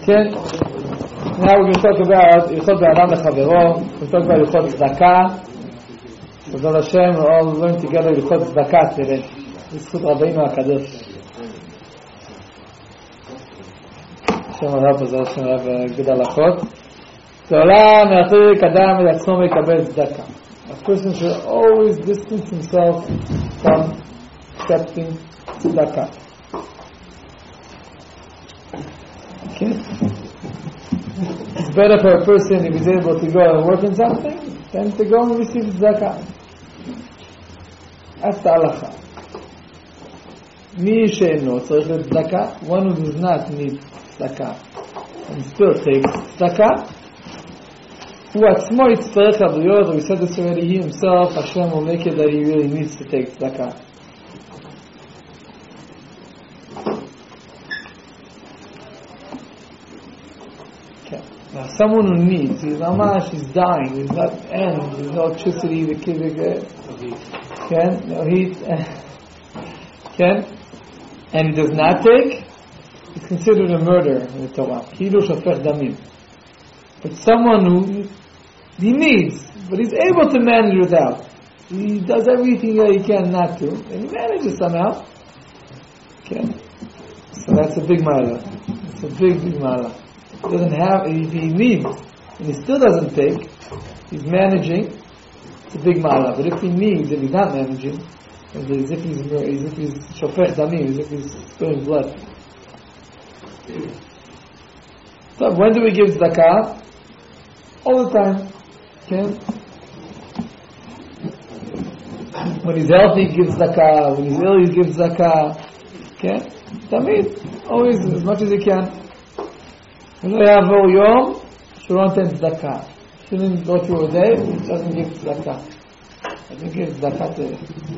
כן, now we're going to talk about הלכות באדם לחברו, we're going to talk about הלכות צדקה. תודה לשם, we're all learn together הלכות צדקה, תראה, בזכות רבינו הקדוש. השם הרב עזר, השם הרב גדול הלכות. לעולם יחזיק אדם את עצמו ויקבל צדקה. A person should always distance himself from accepting tzedakah. Okay? It's better for a person if he's able to go and work on something than to go and receive tzedakah. That's the halacha. מי שאינו צריך לצדקה, one who does not need tzedakah and still takes tzedakah, הוא עצמו יצטרך עבויות, or he said this already, he himself, Hashem will make it that he really needs to take tzedakah. Okay. Now someone who needs, he's mamash, he's dying, there's not end, there's no electricity, the kids are good. Okay? No heat. Okay? And he does not take, it's considered a murder in the Torah. Hilu shofech damim. But someone who he needs, but he's able to manage without. He does everything that he can not to, and he manages somehow. Okay, so that's a big ma'ala. It's a big ma'ala. He doesn't have, if he needs, and he still doesn't take, he's managing. It's a big ma'ala. But if he needs, and he's not managing, as if he's shofech damim, as if he's spilling blood. So when do we give tzedakah? All the time. Okay? When he's healthy, he gives zakah. When he's ill, he gives zakah. Okay? Tamid, always as much as he can. When we have a yom, shouldn't take zakah. Shouldn't go through a day, he doesn't give zakah. I think it's zakah today.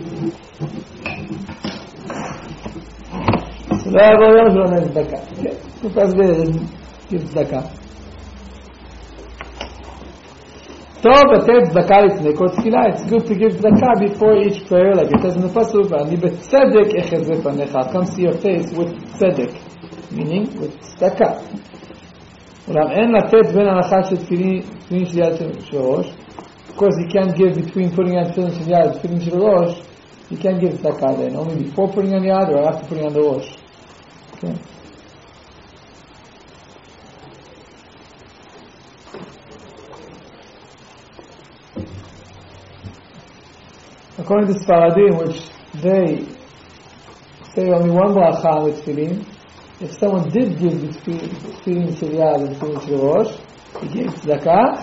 So we have a yom, shouldn't take zakah. Okay? Who passes there doesn't give zakah. It's good to give tzedakah before each prayer, like it says in the pasuk. I'll come see your face with tzedek, meaning with tzedakah. Of course, he can't give between putting on tefillin shel yad and tefillin shel rosh. He can't give tzedakah then, only before putting on yad or after putting on the rosh. Okay. According to Sfaradim, which they say only one bracha with tefillin, if someone did give between tefillin shel yad and tefillin shel rosh, he gave tzedakah,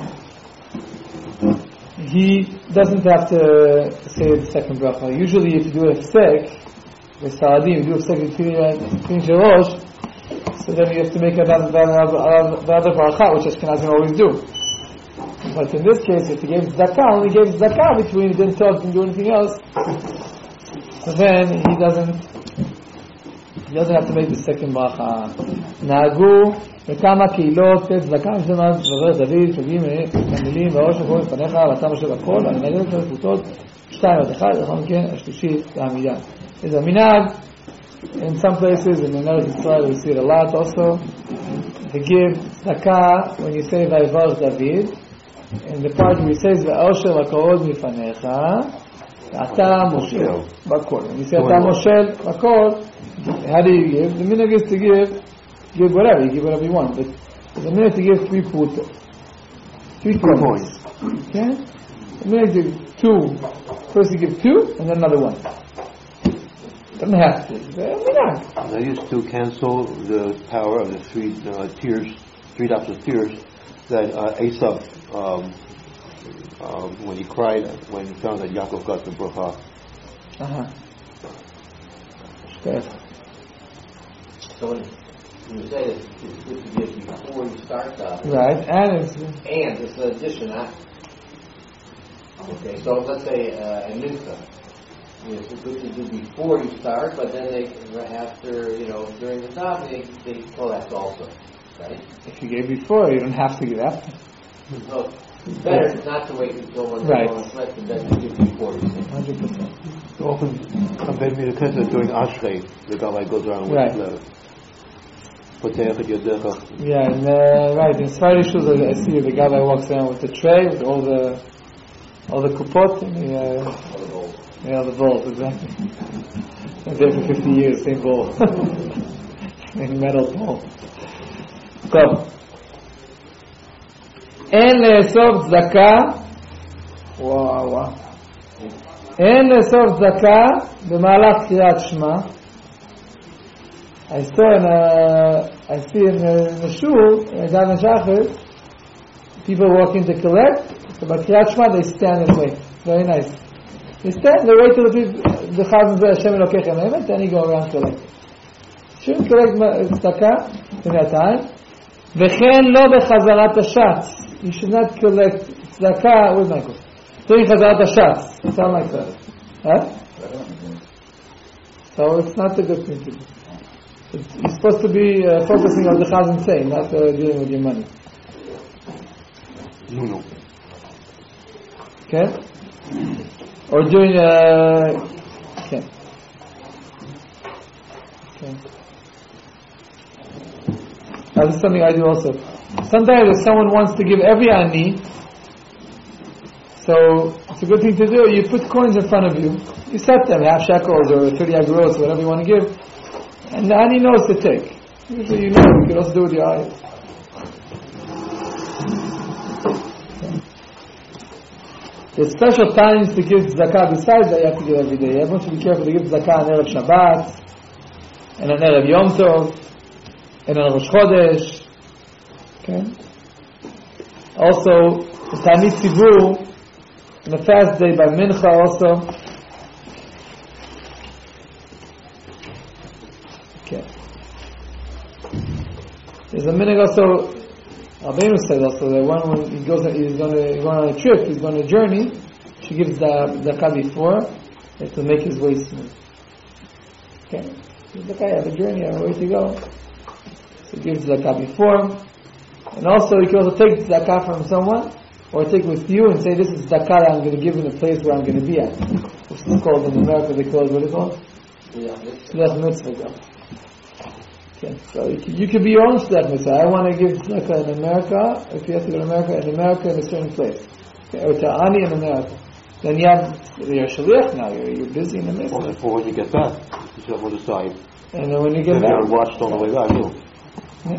he doesn't have to say the second bracha. Usually if you do a hefsek, with Sfaradim, you do a hefsek with tefillin shel rosh, so then you have to make another bracha, which Ashkenazim always do. But in this case, if he gave zakah, only gave zakah between, he didn't tell him to do anything else, so then he doesn't have to make the second bracha. נהגו בכמה קהילות צדקה משלמת דברי דוד שוגים המילים והראש הכל לפניך ואתה משה בכל אני נגד את הפרוטות 2 עד 1 לאחר מכן השלישית לעמידה. It's a minhag in some places in Eretz Yisrael we see it a lot also to give zakah when you say Vayivarach David. In the part where he says "Ve'osher v'kavod mifanecha," "Ata moshel b'kol." When you say "Ata moshel b'kol," how do you give? The minhag is to give whatever. You give whatever you want, but the minhag to give 3 putos, 3 coins. Okay? The minhag to give 2. First you give 2, and then another 1. Doesn't have to. Minhag. They used to cancel the power of the 3 tears, 3 drops of tears that Esav. When he cried, when he found that Yaakov got the bracha. So when you say that it's good to give before you start the right, and it's an addition. Okay, so let's say in Mincha, it's good to do before you start, but then after during the time they collect also, right? If you gave before, you don't have to give after. So it's better not to wait until when right. It's left and then to give before you say. 100%. Often, compared to the during Ashrei, the Gabbai goes around with right. the letter. Yeah, and, right. In Friday shoes, I see the guy that walks around with the tray with all the kupot and the bowls, exactly. And there for 50 years, same bowl, same metal bowl. So, אין לאסוף צדקה, וואו, אין לאסוף צדקה במהלך קריאת שמע. I see in the shul, in Gan Shachar, people walking to collect. So by Kriyat Shema, they stand and wait. Very nice. They stand, they wait till the Chazan says Hashem Elokechem Emet, then you go around collect. Shouldn't collect tzedakah in that time. V'chen lo bechazarat hashatz. You should not collect tzedakah. Where's Michael? Doing chazarat hashatz. Sound like that? Huh? So it's not a good thing to do. You're supposed to be focusing on the Chazan saying, not dealing with your money. No. Okay? Or doing okay. This is something I do also. Sometimes if someone wants to give every ani, so it's a good thing to do. You put coins in front of you. You set them, half shekels or 30 agros, whatever you want to give. And the ani knows to take. Usually you know, you can also do it with your eyes. There's special times to give zakah besides that you have to give every day. Everyone should be careful to give zakah on Erev Shabbat, and on Erev Yom Tov, and on Rosh Chodesh. Okay? Also, the Tanit Tzibur, on the fast day by Mincha also. Okay. There's a minhag also, Rabbeinu said also that when he's going on a trip, he's going on a journey, she gives the zakah before to make his way smooth. Okay? I have a journey, I have a way to go. So he gives zakah before. And also you can also take zakah from someone, or take with you and say, this is zakah that I'm going to give in the place where I'm going to be at. Which is called, in America they call it, what is it called? Shliach mitzvah. Okay, so you can be your own shliach mitzvah. I want to give zakah in America, if you have to go to America in a certain place. Okay, or to ani in America. Then you're a shliach now, you're busy in the mitzvah. Well, for when you get back, you still have to decide. And then when you get back, you're watched all the way back, too. Yeah.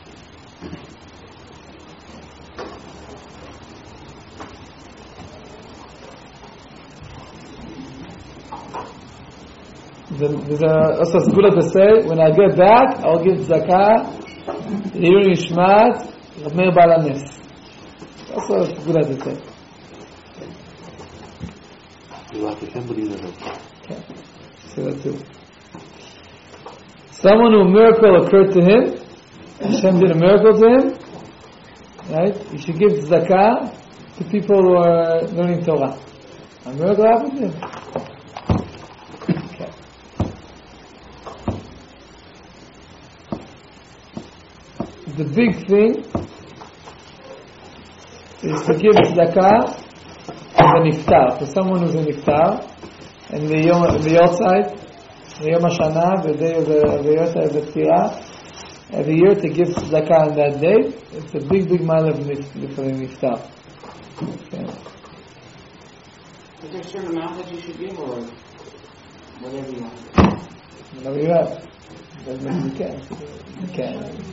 There's also it's good to say, when I get back, I'll give zakah, Le'ilui Nishmat, Rav Meir Baal HaNes. Also it's good to say. You like Hashem, but you never. Okay, say that too. Someone who a miracle occurred to him, Hashem did a miracle to him, right? You should give zakah to people who are learning Torah. A miracle happened to him. The big thing is to give zakah to the niftar, for someone who's a niftar, and the Yortzeit, the Yom HaShana, the day of the Yortzeit, the Tzira, every year to give zakah on that day. It's a big mile for the niftar. Okay. Is there a certain amount that you should give, or whatever you want? Whatever you have. You can.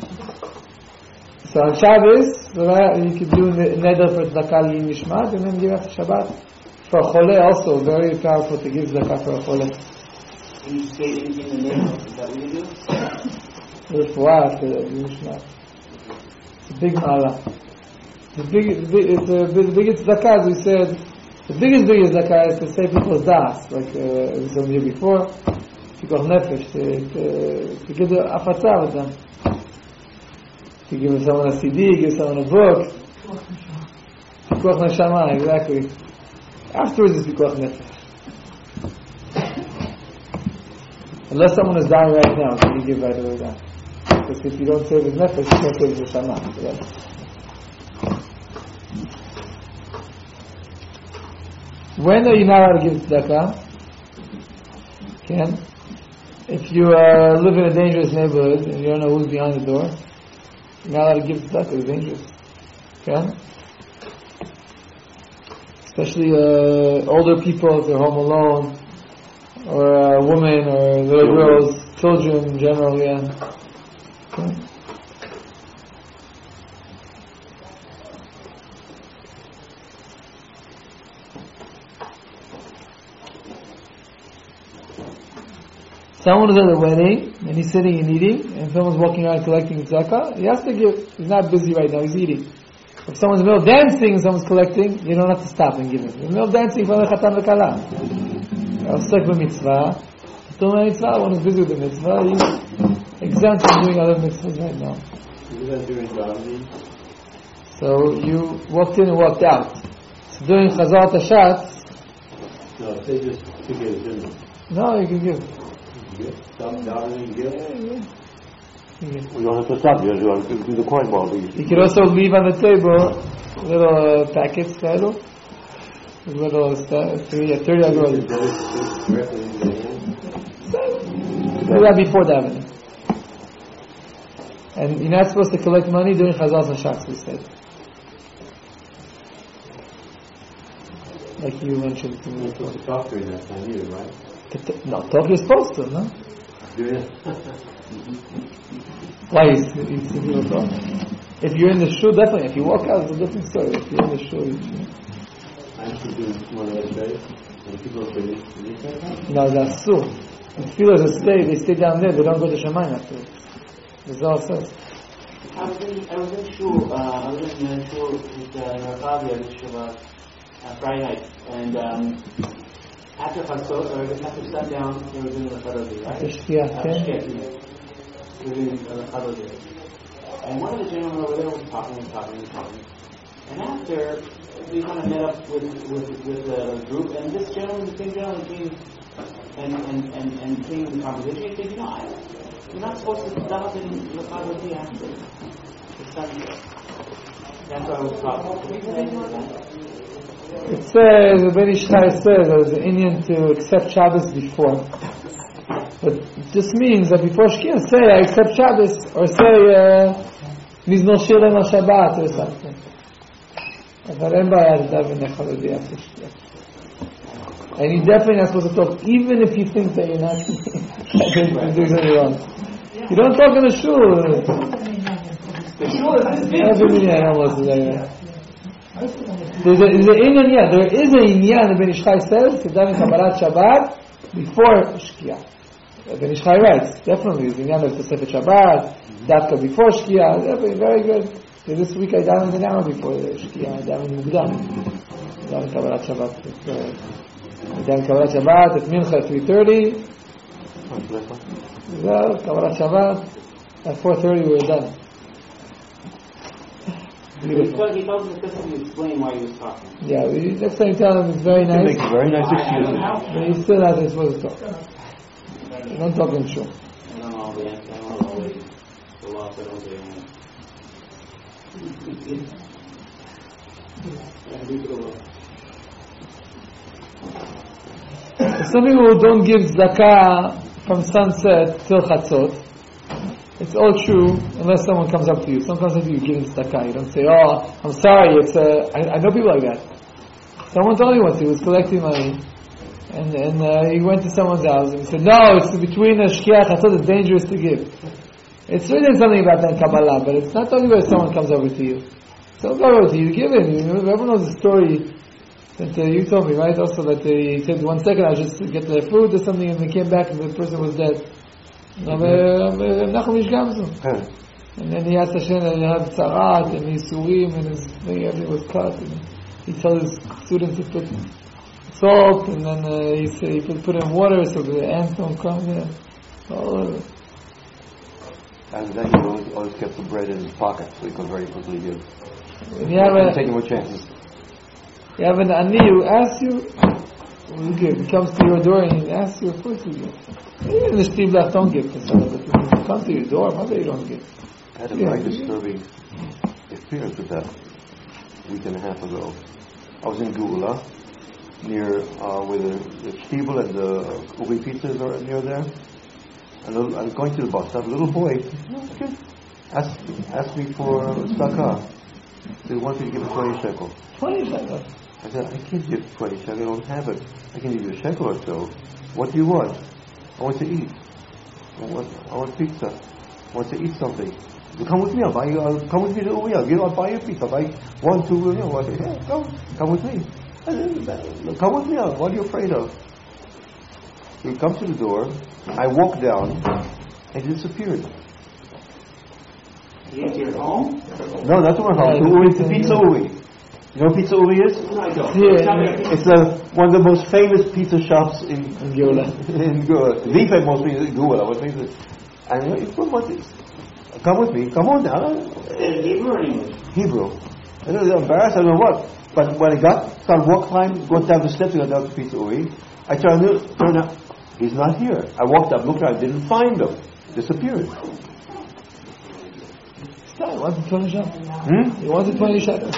So on Shabbos, you could do neder for tzedakah Le'ilui Nishmat, and then give after Shabbat. For a chole also, very powerful to give tzedakah for a chole. And you say in the neder, is that what you do? Refuah after Le'ilui Nishmat. It's a big ma'ala. The biggest tzedakah, as we said, the biggest tzedakah is to save people's das, like we said here before, pikuach nefesh, to give the afatzah with them. To give someone a CD, give someone a book. Pikuach neshama, exactly. Afterwards it's pikuach nefesh. Unless someone is dying right now, then you give right away down. Because if you don't save his nefesh, you can't save his neshama. When are you not allowed to give tzedakah? If you live in a dangerous neighborhood and you don't know who's behind the door, you're not allowed to give tzedakah. It's dangerous. Okay? Especially older people if they're home alone, or women, or little girls, children in general. Yeah. Okay. Someone is at a wedding and he's sitting and eating, and someone's walking around collecting tzedakah. He has to give. He's not busy right now. He's eating. If someone's in the middle of dancing and someone's collecting, you don't have to stop and give it. In the middle of dancing, in front of the chatan v'kala. Osek b'mitzvah. Doing mitzvah. One is busy with the mitzvah. He's exempt from doing other mitzvahs right now. So you walked in and walked out. So during Chazal Tashat. No, if they just took it as in. No, you can give. Stop down and give. We don't have to stop. You have to do the coin ball. You can also leave on the table little packets, little 30 agros. Do that before davening. And you're not supposed to collect money during Chazal Tashat, we said. Like you mentioned to me. You're supposed to talk during that time either, right? No, talk you're supposed to, no? Why is people talk? If you're in the shul, definitely. If you walk out, it's a different story. If you're in the shul, you should. I used to do one of those days, and people say, No, that's true. The feelers they stay down there, they don't go to Shamayim afterwards. That's all it says. I was in shul, I was in shul with Rachavi, this Shabbat, Friday night, and after Chasot, or after sundown, they were doing the Chadodi, right? Shkia, okay. They were doing the Chadodi. And one of the gentlemen over there was talking. And after, we kind of met up with the group, and this gentleman, the same gentleman came and came in the conversation. He said, you're not supposed to stop in the Chadodi after the sunset. That's what I was talking. Can you say anything about that? It says, the Ben Ish Chai says, there's an Indian to accept Shabbos before. But it just means that before Shkia, say, I accept Shabbos, or say, Mizmor Shir Lem Shabbat, or something. But אין בעיה לדבר נחלדי after Shkia. And you're definitely not supposed to talk, even if you think that you're not doing something wrong. You don't talk in the shul. The shul is this big. There's an inyan, yeah. There is an inyan. The Ben Ish Chai says to daven Kabbalat Shabbat before Shkia. Ben Ish Chai writes definitely the inyan of Tosefet Shabbat, Dafka before Shkia. Definitely very good. So this week I davened an hour before the Shkia. I davened Mugdam. Davened Kabbalat Shabbat. I davened Kabbalat Shabbat at Mincha at 3:30. Kabbalat Shabbat at 4:30 we were done. Beautiful. He told me to explain why he was talking. Yeah, next time you tell him it's very nice. He makes very nice excuses. But he still hasn't supposed to talk. You don't talk in shul. I don't know all the answers. I don't know all the laws that don't Some people don't give tzedakah from sunset till chatzot. It's all true unless someone comes up to you. Someone comes up to you giving tzedakah. You don't say, "Oh, I'm sorry." It's I know people like that. Someone told me once he was collecting money, and he went to someone's house and he said, "No, it's between the shkia and chatzot. It's dangerous to give." It's written something about that in Kabbalah, but it's not talking about if someone comes over to you. Someone comes over to you, give it. Everyone knows the story that you told me, right? Also that he said, "1 second, I just get the food or something," and they came back and the person was dead. And then he asked Hashem that he had tzarat and Yisurim and his everything was cut. And he told his students to put salt and then he said he put in water so the ants don't come there. All of it. And then he always kept the bread in his pocket so he could very quickly give. When you have taking more chances. You have an ani who asks you, you give. He comes to your door and he asks you, of course you give. Even the Stiblach don't give to someone, but if you come to your door, maybe you don't give. I had a very disturbing experience with that a week and a half ago. I was in Geula, near where the Stiebel and the Ubi pizzas are near there. I'm going to the bus stop. A little boy asked me for tzedakah. They want me to give him 20 shekels. 20 shekels. I said, I can't give 20 shekels. I don't have it. I can give you a shekel or so. What do you want? I want to eat. I want pizza. I want to eat something. So come with me. Come with me to Uri. I'll buy you pizza. I'll buy 1, 2. Come with me. Come with me. What are you afraid of? He comes to the door. I walk down, and he disappeared. He ate your home? No, not to our home. To Uri, to Pizza Uri. You know what Pizza Uri is? No, I don't. Yeah. It's one of the most famous pizza shops in Geula. In Geula. The famous in Geula. And come with me. Come on now. In Hebrew or English? Hebrew. I was embarrassed. I don't know what. But when I going down the steps to go down to Pizza Uri, I turned out. He's not here. I walked up, looked around, didn't find him. Disappeared. He wanted 20 shekels. He wanted 20 shekels. I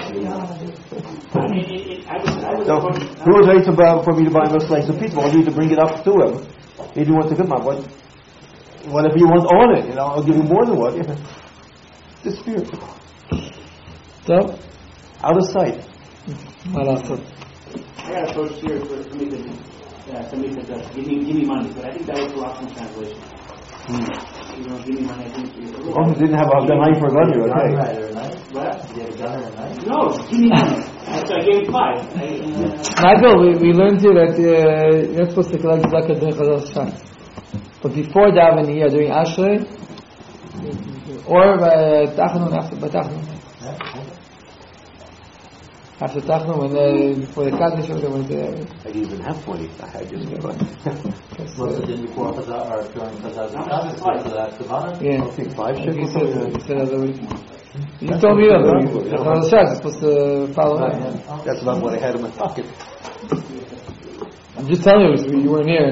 was So, who was ready for me to buy him a slice of pizza? I wanted to bring it up to him. He didn't want to come up. Whatever you want on it, I'll give you more than what. Disappeared. So, Out of sight. what else? I got a coach here for somebody said, give me money, but I think that was the Rockman translation. Give me money, I think. Oh, he didn't have a gun for a gun, okay. What? Did you have a gun or a knife? No, give me money. So I gave him 5. Michael, we learned here that you're not supposed to collect tzedakah during Chazal Shach. But before davening here, during Ashrei, or by Tachnun, after Tachnun, before the Kaddish, when I didn't even have 20. I had just one. Was it in before Chazal or during Chazal? Yeah. I think 5 He shekels. said that already. You told me that, right? Chazal Shach is supposed to follow that. That's about what I had in my pocket. I'm just telling you, you weren't here.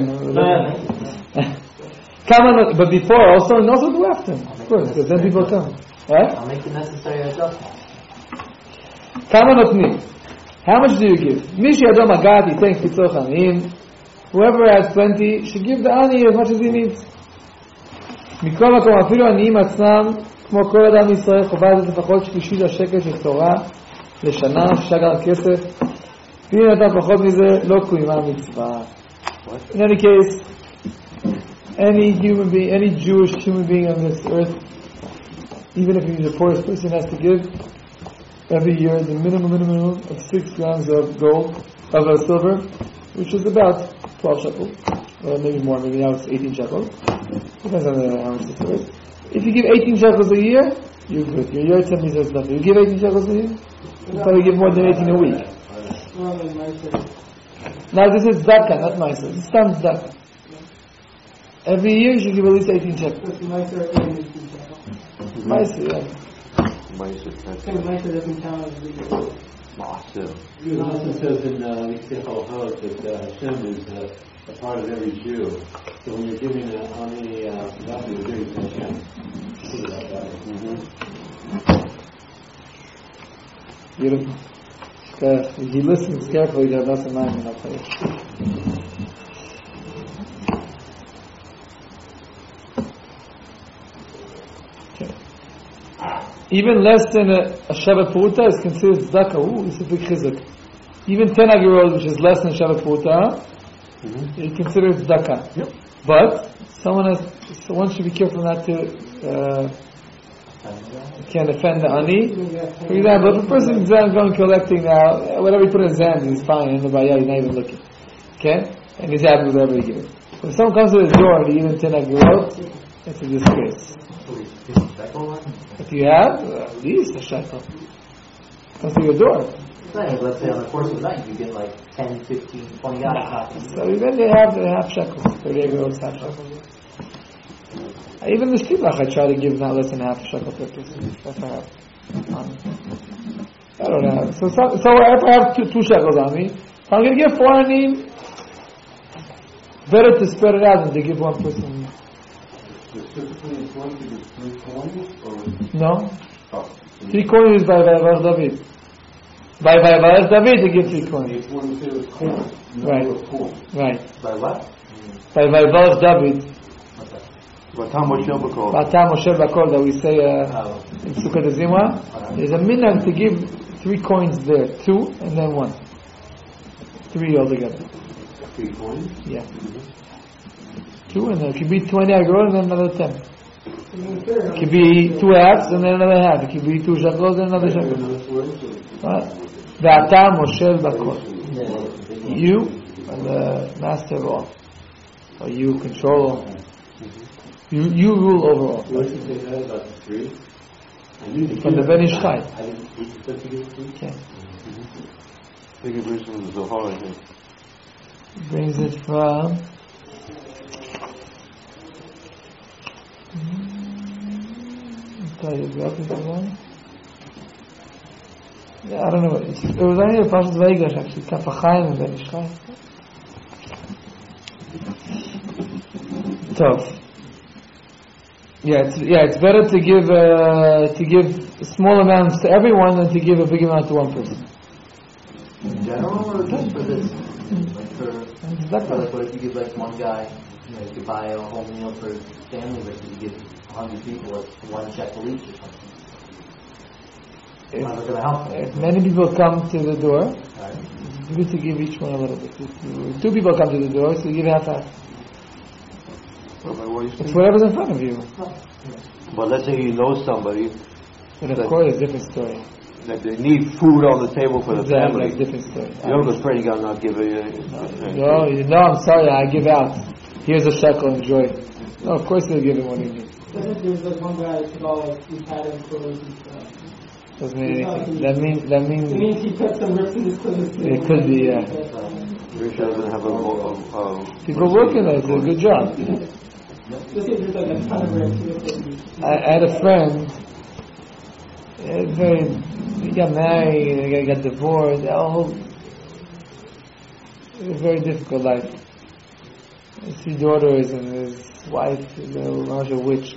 Come on, but before also, and also do after, of course, because then people come. Right? I'll make the necessary adjustments. Kama notnim. How much do you give? Mishi Adom Agati thanks Pitzor Chanim. Whoever has plenty should give the ani as much as he needs. מכל מקום, אפילו עניים עצמם, כמו כל אדם ישראל, חובה הזאת לפחות שלישית השקל של תורה לשנה, שגר כסף. ואם נתן פחות מזה, לא קוימה מצווה. In any case, any human being, any Jewish human being on this earth, even if he's the poorest person, has to give every year the minimum of 6 grams of gold, of silver, which is about 12 shekels, or maybe more, maybe now it's 18 shekels. Depends on how much this is. If you give 18 shekels a year, you're good. Your year tells me there's nothing. You give 18 shekels a year, you probably give more than 18 a week. Now this is tzedakah, not ma'aser. This is not tzedakah. Every year you should give at least 18 shekels. Ma'aser, yeah. Ma'aser doesn't count as the Ma'aser. It also says in Yitzchak Halachot that Hashem is a part of every Jew. So when you're giving ani, you're giving to Hashem. Beautiful. If he listens carefully, there doesn't mind enough. Okay. Even less than a Shabbat Puruta is considered tzedakah. Ooh, this is a big chizuk. Even 10 agirot, which is less than Shabbat Puruta, is considered tzedakah. Yep. But one should be careful not to can't offend the ani. For example, if a person is going collecting now, whatever he put in his hand, he's fine, and he's not even looking. Okay? And he's happy with whatever he gives. When someone comes to his door and he even 10 agirot, it's a disgrace. If you have, at least a shekel. Comes to your door. Let's say on the course of the night you get like 10, 15, 20 copies. So even they have half shekels. 30 agirot, half shekels. Even the shtiblach I try to give not less than half a shekel per person. That's I have. I don't have. So if I have two shekels on me, if I'm going to give 4 anim, better to spread it out than to give one person. Specifically, it's going to be 3 coins or? No. 3 coins is by Vayivarach David. By Vayivarach David to give 3 coins. It's one of the coins. Right. Right. By what? By Vayivarach David. Vatam Moshe B'Kol. Vatam Moshe B'Kol that we say in Sukkot Zimra. There's a minhag to give 3 coins there, 2 and then 1. 3 altogether. 3 coins? Yeah. 2 and then it could be 20 agrot and then another 10. It could be 2 halves and then another half. It could be 2 shekels and another shekel. Vatam Moshe B'Kol. You are the master of all. Or you control all. You rule over all. What did you say that about the 3? From the Ben Ish Chai. I didn't read the 3? Okay. I think it brings from the Zohar, I think. Brings it from I don't know. It was only a Parshas Vayigash actually. Kaf HaChaim and Ben Ish Chai. Tov. It's better to give small amounts to everyone than to give a big amount to one person. In general, or just for this? Like for Exactly. like what if you give like one guy, you could buy a whole meal for his family, but if you give 100 people, it's 1 shekel each or something. It's not going to help them. If many people come to the door, Right. it's good to give each one a little bit. If 2 people come to the door, so you give half. Rabbi, what do you It's think? whatever's in front of you. But let's say you know somebody But of course, it's a different story. that they need food on the table for the Exactly, family. it's a different story. You don't go afraid you gotta not give it. No, I'm sorry, I give out. Here's a shekel, enjoy. No, of course they'll give him what he needs. There's like one guy that took all like his pattern clothes and stuff. Doesn't mean anything. That It means means he cut some rips in his clothes. It could be, yeah. Risha doesn't have a people working there, it's a good job. Just if there's like a ton of rips. I had a friend, he got married, he got divorced, a very difficult life. His 3 daughters and his wife, a witch.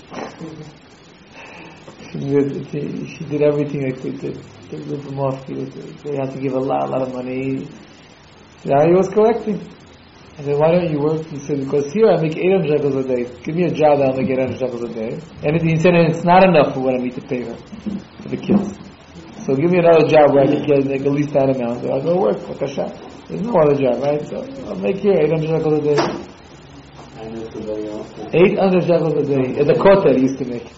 She did everything they could to rip him off. They had to give a lot of money. Yeah, he was collecting. I said, why don't you work? He said, because here I make 800 shekels a day. Give me a job that I'll make 800 shekels a day. And he said, it's not enough for what I need to pay her, for the kids. So give me another job where I can make at least that amount. So I'll go work, Bakasha. There's no other job, right? So I'll make here 800 shekels a day. I know somebody else. 800 shekels a day. At the Kotel he used to make.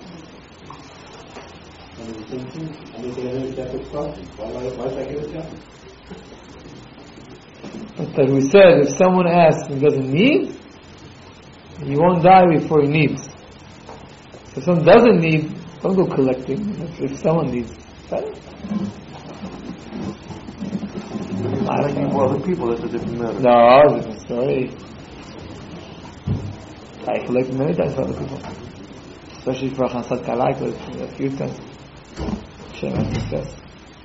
I make 800 shekels profit. Why should I give a shekel? But we said, if someone asks and doesn't need, he won't die before he needs. So if someone doesn't need, don't go collecting. If someone needs, better. I don't know. For other people, that's a different matter. No, it's a different story. I collected many times for other people. Especially for Chansat Kala, I collected a few times. Shem had success.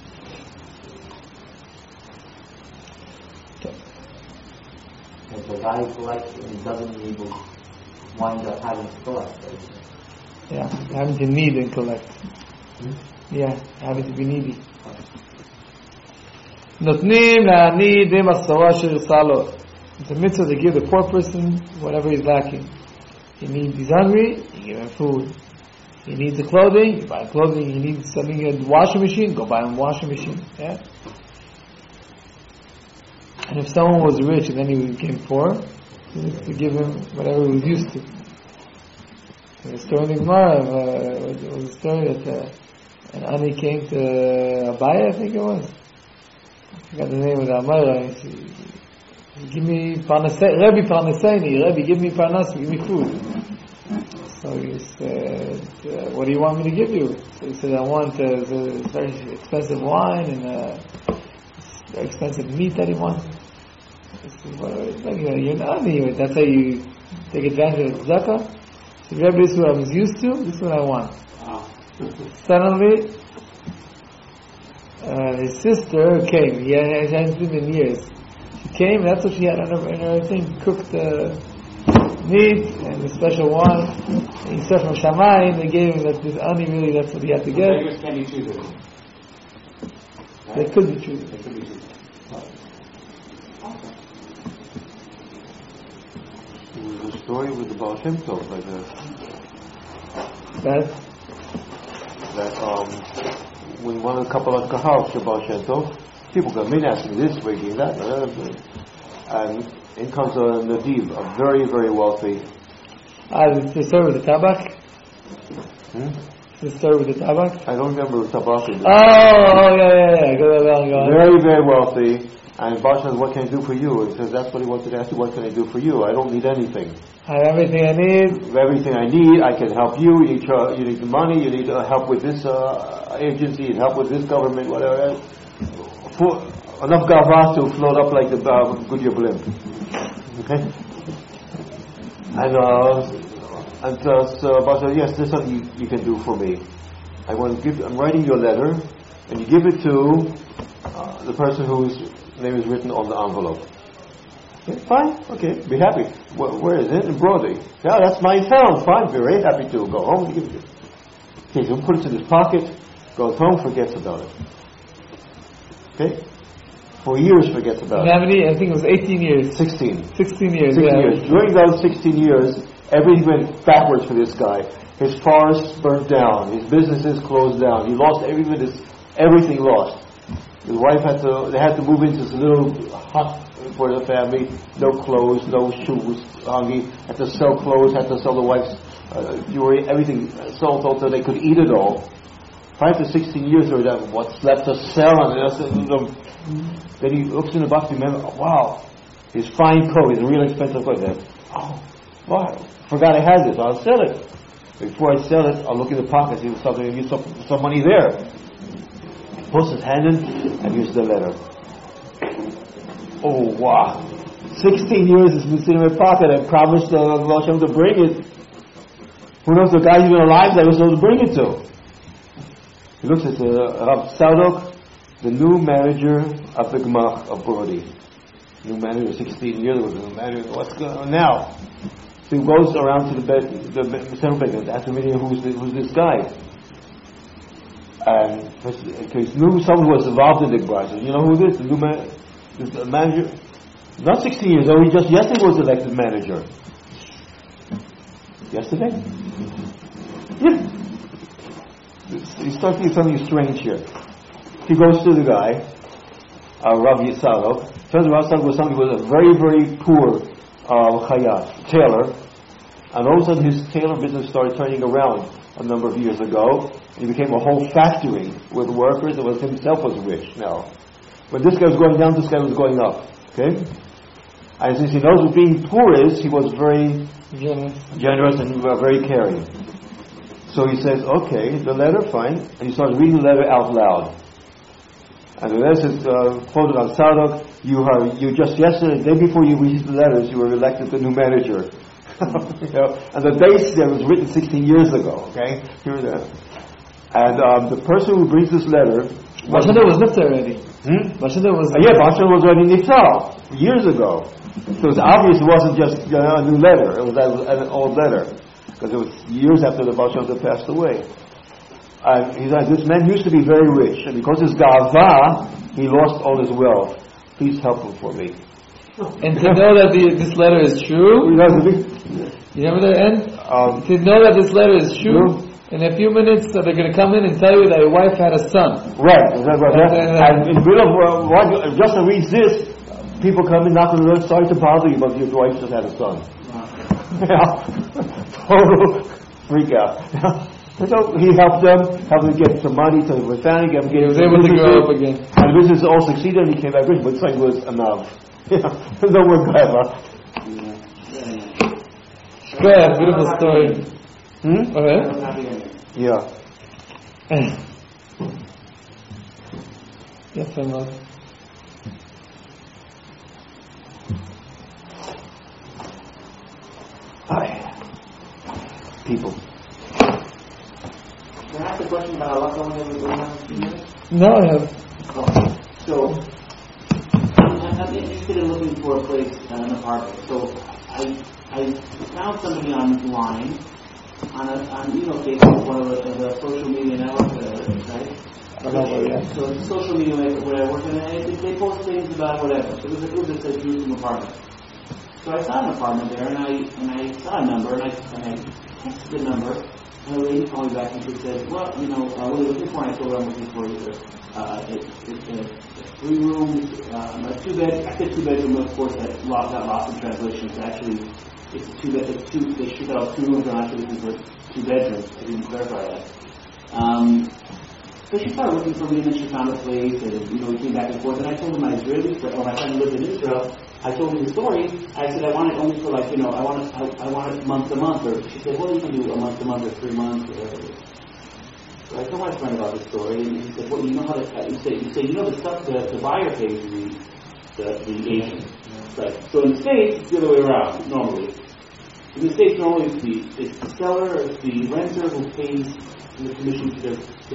If the guy who collects and doesn't need will wind up having to collect. Right? Yeah, having to need and collect. Yeah, having to be needy. נותנים לעני די מסורה שרצה לו. It's a mitzvah to give the poor person whatever he's lacking. He's hungry, you give him food. He needs the clothing, you buy clothing. He needs something in the washing machine, go buy him a washing machine. Yeah. And if someone was rich and then he became poor, he needs to give him whatever he was used to. The story in the Gemara was a story that an ani came to Abaye, I think it was. I forgot the name of the Amara. He said, give me parnasai, Rebbe parnasaini, Rebbe give me parnas, give me food. So he said, what do you want me to give you? So he said, I want very expensive wine and very expensive meat that he wants. He said, you're an ani, that's how you take advantage of tzedakah? So Rebbe, this is what I was used to, this is what I want. Suddenly, his sister came. He hadn't seen in years. She came. That's what she had in her thing. Cooked meat and a special wine. And he said from Shammai, they gave him that this ani really. That's what he had to get. Beggars can be choosers. They could be choosers. They could be choosers. was a story with the Baal Shem Tov, like That? when one of the couple of Kahal, Baal Shem Tov, people come in asking this, breaking that, and in comes a Nadiv, a very, very wealthy. The story with the tabak? The story with the tabak? I don't remember tabak. Yeah. Go on. Very, very wealthy. And Baal Shem says, what can I do for you? And he says, that's what he wanted to ask you, what can I do for you? I don't need anything. I have everything I need. Everything I need, I can help you. You need the money, you need help with this agency, you need help with this government, whatever. Enough gava to float up like the Goodyear blimp. Okay? And so Baal says, yes, there's something you can do for me. I'm writing you a letter, and you give it to the person whose name is written on the envelope. Okay, fine, okay, be happy. Where is it? In Brody. Yeah, that's my town. Fine, be very happy to go home and give it to you. Okay, so he puts it in his pocket, goes home, forgets about it. Okay? For years forgets about it. How many? I think it was 18 years. 16. 16 years, 16 yeah. years. During those 16 years, everything went backwards for this guy. His forests burnt down. His businesses closed down. He lost everything lost. His wife they had to move into this little hut for the family. No clothes, no shoes. He had to sell clothes, had to sell the wife's jewelry, everything sold so they could eat it all. Prior to 16 years, there was what's left to sell. Then he looks in the box and remembers, wow, his fine coat, his real expensive coat. Wow, forgot I had this, I'll sell it. Before I sell it, I'll look in the pocket, see if there's some money there. He puts his hand in and uses the letter. Oh, wow. 16 years it's been sitting in my pocket. I promised Baal Shem to bring it. Who knows the guy's even alive that I was supposed to bring it to? He looks at Rav Tzadok, the new manager of the Gemach of Brody. New manager 16 years ago, the new manager, what's going on now? So he goes around to the central bank and asks the meeting, who's this guy? And he knew someone who was involved in the Gemach. You know who this? The new manager? Not 16 years old, he just yesterday was elected manager. Yesterday? Yeah. He starts to do something strange here. He goes to the guy, Rav Yitzhak. Turns out Rav Yitzhak was somebody who was a very, very poor tailor. And all of a sudden his tailor business started turning around a number of years ago. He became a whole factory with workers, and himself was rich now. When this guy was going down, this guy was going up. Okay? And since he knows what being poor is, he was very generous and very caring. So he says, okay, the letter, fine. And he starts reading the letter out loud. And the letter says, quoted on Tzadok, you just yesterday, the day before you received the letters, you were elected the new manager. And the date there was written 16 years ago, okay? Here that. And the person who brings this letter... Baal Shem Tov was niftar already. Baal Shem Tov was... Baal Shem Tov was already niftar years ago. So it's obvious it wasn't just a new letter. It was an old letter. Because it was years after the Baal Shem Tov passed away. And he said, this man used to be very rich, and because his gava, he lost all his wealth. Please help him for me. And to know that this letter is true, you remember the end? To know that this letter is true, in a few minutes they're going to come in and tell you that your wife had a son. Right. And in the middle of just to read this, people come in, knock on the door, sorry to bother you, but your wife just had a son. Total freak out. So he helped them get some money to his family, he was able to grow up again. And the business all succeeded, and he came back rich, but it's like it was enough. No more clever. Go ahead, beautiful story. Okay. Yeah. Yes, I'm not. People. Can I ask a question about Allah when we go down a few minutes? No, I have. So, I'm interested in looking for a place, an apartment. So, I found somebody online on Facebook, one of the social media networks, right? So it's a social media network where I work in, and they post things about whatever. So there's a group that says Jerusalem apartment. So I saw an apartment there, and I saw a number, and I texted the number, and the lady called me back and she said, well, what are you looking for? And I told her I'm looking for it's a 3-room, a 2-bed. I said 2-bedroom, of course, that got lost in translation. It's actually, it's a 2-bed, they shoot out 2 rooms, and I'm actually looking for 2 bedrooms. I didn't clarify that. So she started looking for me, and then she found a place, and we came back and forth. And I told her my Israeli friend, or my friend who lived in Israel. I told her the story. I said I want it only for I want it month to month. Or she said, well, you can do a month to month or 3 months, or whatever it is. So I told my friend about the story, and he said, well, you know how to. You say the stuff the buyer pays the agent. Right. So in the States, it's the other way around normally. In the States, normally it's the seller, it's the renter who pays the commission to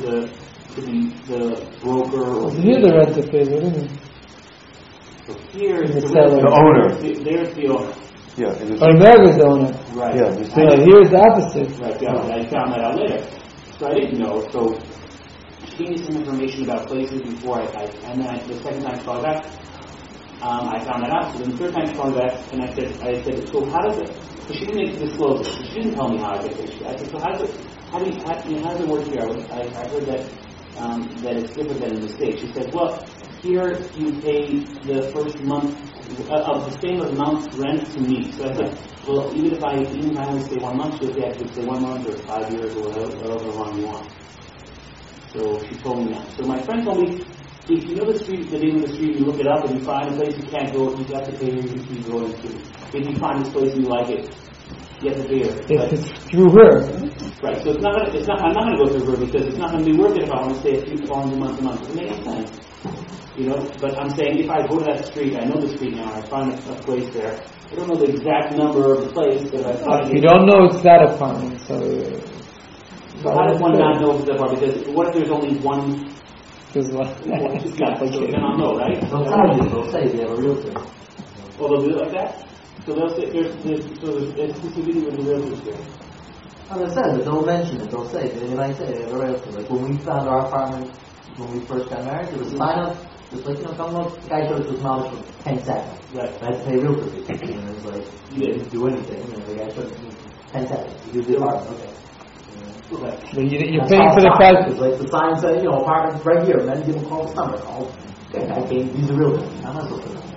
the broker. Or here the renter pays, isn't it? So here is the owner. There's the owner. Yeah. America is the owner. Right. Yeah. Here is the opposite. Right. Yeah. I found that out later. So I didn't know. So she gave me some information about places before and then the second time she called back, I found that out. So then the third time she called back, and I said, so how does it? So she didn't disclose it. So she didn't tell me how I get paid. I said, so how does it work here? I heard that it's different than in the States. She said, well, here you pay the first month of the same amount rent to me. So I said, well, even if I only stay 1 month, she'll say I could stay 1 month or 5 years or whatever long you want. So she told me that. So my friend told me, if you know the name of the street, you look it up, and you find a place you can't go, you have to pay your fee going to. If you find this place and you like it, you have to pay her. If it's through her. Right. So I'm not going to go through her because it's not going to be worth it if I want to stay a few month to month. It makes sense. But I'm saying if I go to that street, I know the street now, I find a place there. I don't know the exact number of the place, but I find You don't know it's that apartment, so how does one not know it's that apartment? Because what if there's only one? There's one. So then I'll know, right? They'll say they have a realtor. Well, they'll do it like that? So they'll say there's exclusivity with the realtors there. As I said, but they'll mention it. They'll say, they might say they have a realtor. Like when we found our apartment, when we first got married, there was a sign up. Just like, come look, the guy showed us his knowledge for 10 seconds. Right. I had to pay realtor fee. And it was like, you didn't do anything. The guy showed us 10 seconds. You did the apartment, okay. But you're paying for the price. It's like the sign said, apartment right here, and then give him a call this number. Oh, okay, I came, he's a realtor. I'm not supposed to know.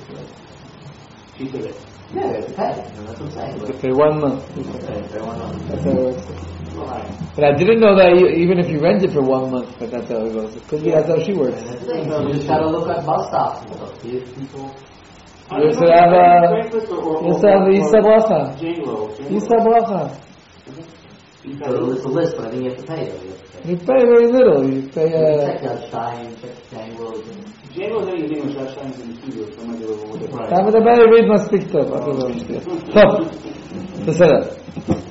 She did it. Yeah, they have to pay. That's what I'm saying. You pay 1 month. Pay 1 month. That's how it works. Right. But I didn't know that even if you rent it for 1 month, but that's how it goes. It could be that's how she works. And that's the thing. You just gotta look at bus stops and stuff. See if people. You used to have the Yisa Bracha. Yisa Bracha. It's a list, but I think you have to pay it. You pay very little. You pay. Check out Stein, check Jangle. Jangle is anything with Josh Stein's in the studio, so I might be able to look at it. אתה מדבר עברית מספיק טוב, בסדר.